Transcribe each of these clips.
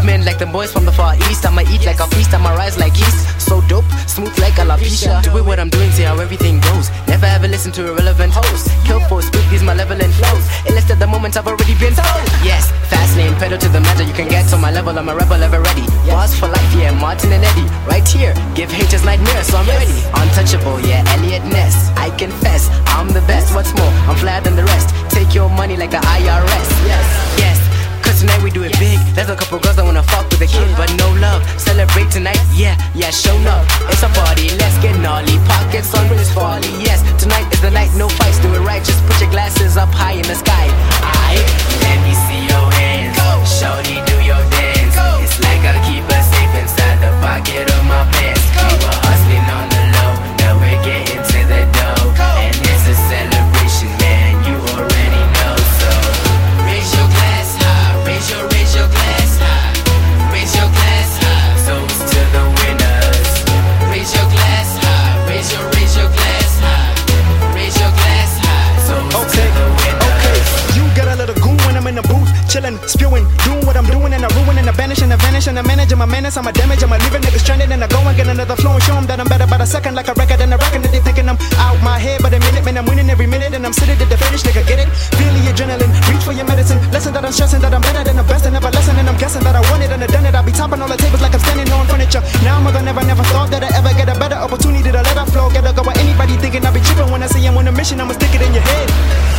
movement like the boys from the far east. I'ma eat like a feast, I'ma rise like yeast. So dope, smooth like alopecia. Doing what I'm doing, see how everything goes. Never ever listen to irrelevant hoes. Kill for speak these malevolent flows. Illustrate the moments I've already been told. Yes, fast lane, pedal to the metal. You can get to my level, I'm a rebel ever ready. Bars for life, yeah, Martin and Eddie. Right here, give haters nightmares, so I'm ready. Untouchable, yeah, Elliot Ness. I confess, I'm the best. What's more, I'm flyer than the rest. Take your money like the IRS. Yes. Cause tonight we do it big. There's a couple girls that wanna fuck with a kid, but no love. Celebrate tonight, yeah, show up. It's a party, let's get gnarly. Pockets on wrist folly, yes. Tonight is the night, no fights, do it right. Just put your glasses up high in the sky. Let me see your hands. Shorty, do your dance. It's like I keep her safe inside the pocket of my pants. We were hustling on the low, now we're getting to the dough. And it's a celebration, man, you already know. So raise your glass high, raise your glass high, raise your glass high. Toast to the winners. Raise your glass high, raise your glass high, raise your glass high. Toast to the winners. Okay, you got a little goon when I'm in the booth, chillin', spewing, doing what I'm doing, and I ruin, and I banish, and I vanish, and I manage, and my menace, I'm a damage, I'm a leaving niggas stranded, and I go and get another flow and show them that I'm better by the second, like a record, and I reckon that they thinking I'm out my head, but a minute, man, I'm winning every minute, and I'm sitting at the finish, nigga, get it? Feel the adrenaline, reach for your medicine, lesson that I'm stressing, that I'm better than the best, and never lesson, and I'm guessing that I want it, and I done it, I'll be topping all the tables like I'm standing on furniture. Now I'm never thought that I ever get a better opportunity to let her flow, gotta go with anybody thinking I'll be tripping when I say I'm on a mission, I'ma stick it in your head.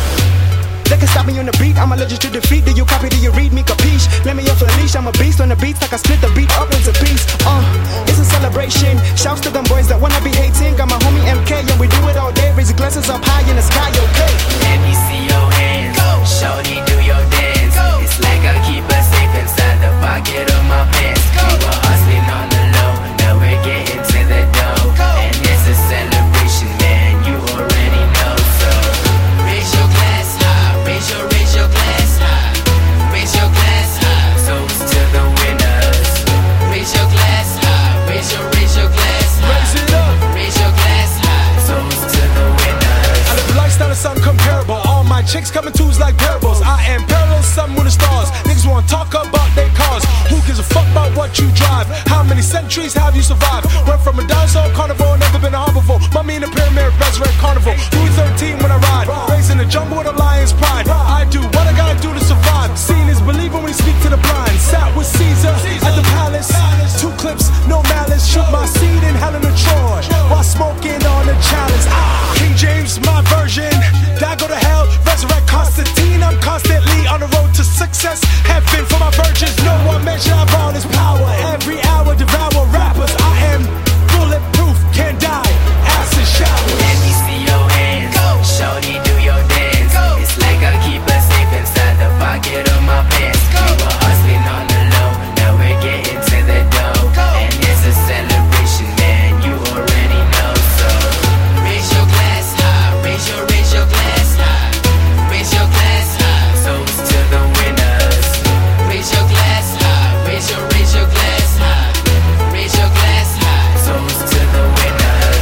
They can stop me on the beat, I'm allergic to defeat. Do you copy, do you read me, capiche? Let me off the leash, I'm a beast on the beats. Like I split the beat up into piece. It's a celebration. Shouts to them boys that wanna be hating. Got my homie MK and we do it all day. Raise the glasses up high in the sky, okay? Let me see your hands. Shorty, do your dance. It's like I keep her safe inside the pocket of my pants. We were hustling on the low, now we're getting to the dough. And it's a celebration, man, you already know. So raise your glass high, raise your glass high, raise your glass high. Toast to the winners. Raise your glass high, raise your glass high. Raise it up. Raise your glass high. Toast to the winners. I live a lifestyle that's uncomparable. All my chicks coming twos like parables. I am parallel, sun with the stars. Niggas wanna talk about their cars. Who gives a fuck about what you drive? How many centuries have you survived? Went from a dinosaur carnivore, never been a herbivore. Mummy in the pyramid, resurrect carnival. Louis 13 when I ride. Raised in the jungle with a lion's pride. I do what I gotta do to survive. Seeing is believing when we speak to the blind. Sat with Caesar at the palace. 2 clips, no malice. Shoot my seed in Helena Troy while smoking on the chalice. King James, my version. Die go to hell, resurrect Constantine. I'm constantly on the road to success. Heaven for my virgins. No one measure of all this power. Every hour devour rappers. I am bulletproof, can't die. Acid shower. Let me see your hands. Shorty, do your dance. It's like I keep her safe inside the pocket of my pants. We were hustling on the low, now we're getting to the dough. And it's a celebration, man, you already know. So raise your glass high, raise your glass high, raise your glass high. Toast to the winners. Raise your glass high, raise your glass high, raise your glass high. Toast to the winners.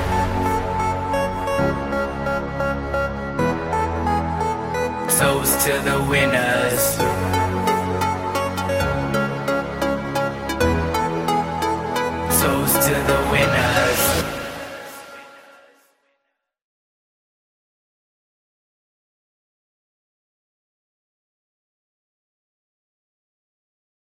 Toast to the winners. Toast to the winners.